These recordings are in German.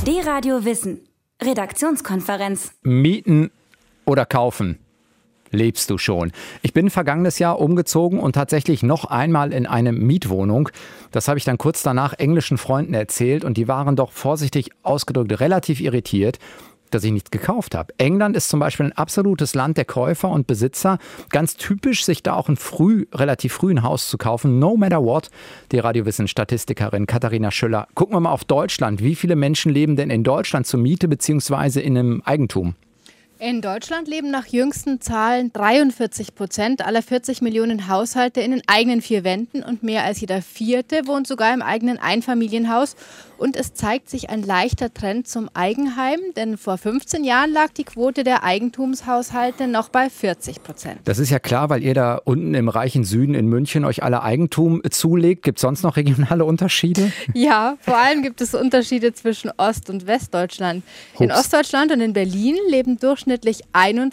D-Radio Wissen. Redaktionskonferenz. Mieten oder kaufen? Lebst du schon? Ich bin vergangenes Jahr umgezogen und tatsächlich noch einmal in eine Mietwohnung. Das habe ich dann kurz danach englischen Freunden erzählt und die waren doch vorsichtig ausgedrückt relativ irritiert, dass ich nichts gekauft habe. England ist zum Beispiel ein absolutes Land der Käufer und Besitzer. Ganz typisch, sich da auch relativ früh ein Haus zu kaufen, no matter what. Die Radiowissen-Statistikerin Katharina Schüller. Gucken wir mal auf Deutschland. Wie viele Menschen leben denn in Deutschland zur Miete bzw. in einem Eigentum? In Deutschland leben nach jüngsten Zahlen 43% aller 40 Millionen Haushalte in den eigenen 4 Wänden und mehr als jeder Vierte wohnt sogar im eigenen Einfamilienhaus. Und es zeigt sich ein leichter Trend zum Eigenheim, denn vor 15 Jahren lag die Quote der Eigentumshaushalte noch bei 40%. Das ist ja klar, weil ihr da unten im reichen Süden in München euch alle Eigentum zulegt. Gibt es sonst noch regionale Unterschiede? Ja, vor allem gibt es Unterschiede zwischen Ost- und Westdeutschland. In Ostdeutschland und in Berlin leben durchschnittlich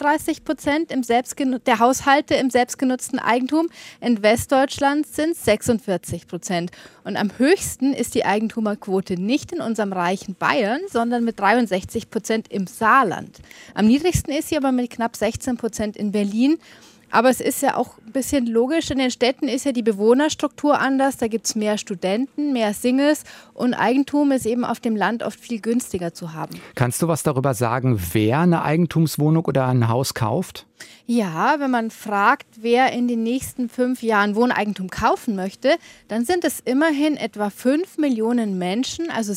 31% der Haushalte im selbstgenutzten Eigentum. In Westdeutschland sind es 46%. Und am höchsten ist die Eigentumerquote nicht in unserem reichen Bayern, sondern mit 63% im Saarland. Am niedrigsten ist sie aber mit knapp 16% in Berlin. Aber es ist ja auch ein bisschen logisch, in den Städten ist ja die Bewohnerstruktur anders, da gibt es mehr Studenten, mehr Singles und Eigentum ist eben auf dem Land oft viel günstiger zu haben. Kannst du was darüber sagen, wer eine Eigentumswohnung oder ein Haus kauft? Ja, wenn man fragt, wer in den nächsten 5 Jahren Wohneigentum kaufen möchte, dann sind es immerhin etwa 5 Millionen Menschen, also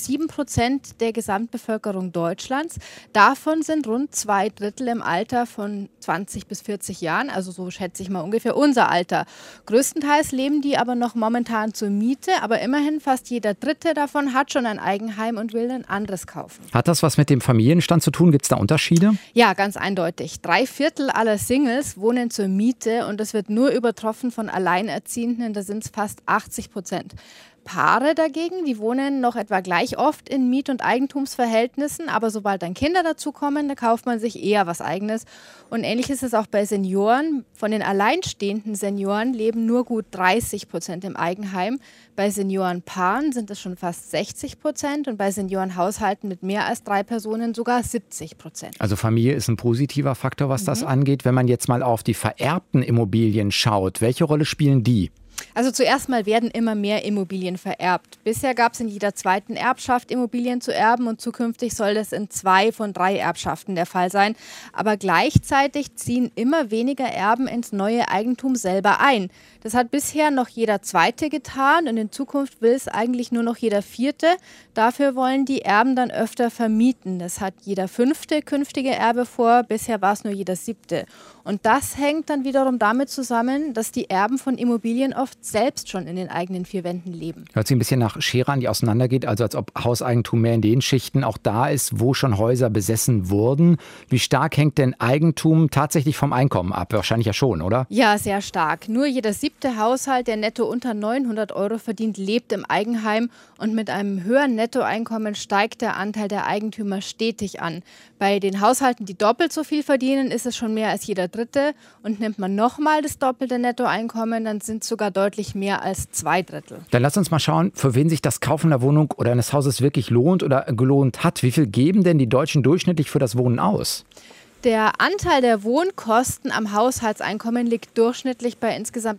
7% der Gesamtbevölkerung Deutschlands. Davon sind rund 2/3 im Alter von 20 bis 40 Jahren, also so schätze ich mal ungefähr unser Alter. Größtenteils leben die aber noch momentan zur Miete, aber immerhin fast jeder Dritte davon hat schon ein Eigenheim und will ein anderes kaufen. Hat das was mit dem Familienstand zu tun? Gibt es da Unterschiede? Ja, ganz eindeutig. 3/4 aller Singles wohnen zur Miete und das wird nur übertroffen von Alleinerziehenden, da sind es fast 80%. Paare dagegen, die wohnen noch etwa gleich oft in Miet- und Eigentumsverhältnissen, aber sobald dann Kinder dazukommen, da kauft man sich eher was Eigenes. Und ähnlich ist es auch bei Senioren. Von den alleinstehenden Senioren leben nur gut 30% im Eigenheim. Bei Seniorenpaaren sind es schon fast 60% und bei Seniorenhaushalten mit mehr als 3 Personen sogar 70%. Also Familie ist ein positiver Faktor, was das angeht. Wenn man jetzt mal auf die vererbten Immobilien schaut, welche Rolle spielen die? Also zuerst mal werden immer mehr Immobilien vererbt. Bisher gab es in jeder zweiten Erbschaft Immobilien zu erben und zukünftig soll das in 2 von 3 Erbschaften der Fall sein. Aber gleichzeitig ziehen immer weniger Erben ins neue Eigentum selber ein. Das hat bisher noch jeder Zweite getan und in Zukunft will es eigentlich nur noch jeder Vierte. Dafür wollen die Erben dann öfter vermieten. Das hat jeder 5. künftige Erbe vor, bisher war es nur jeder 7. Und das hängt dann wiederum damit zusammen, dass die Erben von Immobilien oft selbst schon in den eigenen 4 Wänden leben. Hört sich ein bisschen nach Schere an, die auseinandergeht, also als ob Hauseigentum mehr in den Schichten auch da ist, wo schon Häuser besessen wurden. Wie stark hängt denn Eigentum tatsächlich vom Einkommen ab? Wahrscheinlich ja schon, oder? Ja, sehr stark. Nur jeder 7. Haushalt, der netto unter 900 € verdient, lebt im Eigenheim und mit einem höheren Nettoeinkommen steigt der Anteil der Eigentümer stetig an. Bei den Haushalten, die doppelt so viel verdienen, ist es schon mehr als jeder Dritte und nimmt man nochmal das doppelte Nettoeinkommen, dann sind es sogar deutlich mehr als 2/3. Dann lass uns mal schauen, für wen sich das Kaufen einer Wohnung oder eines Hauses wirklich lohnt oder gelohnt hat. Wie viel geben denn die Deutschen durchschnittlich für das Wohnen aus? Der Anteil der Wohnkosten am Haushaltseinkommen liegt durchschnittlich bei insgesamt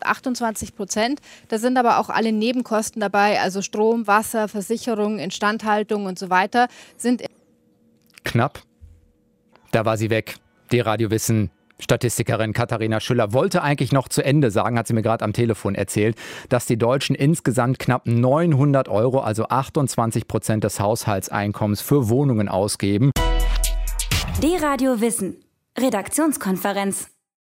28%. Da sind aber auch alle Nebenkosten dabei, also Strom, Wasser, Versicherung, Instandhaltung und so weiter. Sind knapp. Da war sie weg. Die Radiowissen Statistikerin Katharina Schüller wollte eigentlich noch zu Ende sagen, hat sie mir gerade am Telefon erzählt, dass die Deutschen insgesamt knapp 900 €, also 28% des Haushaltseinkommens für Wohnungen ausgeben. D-Radio Wissen. Redaktionskonferenz.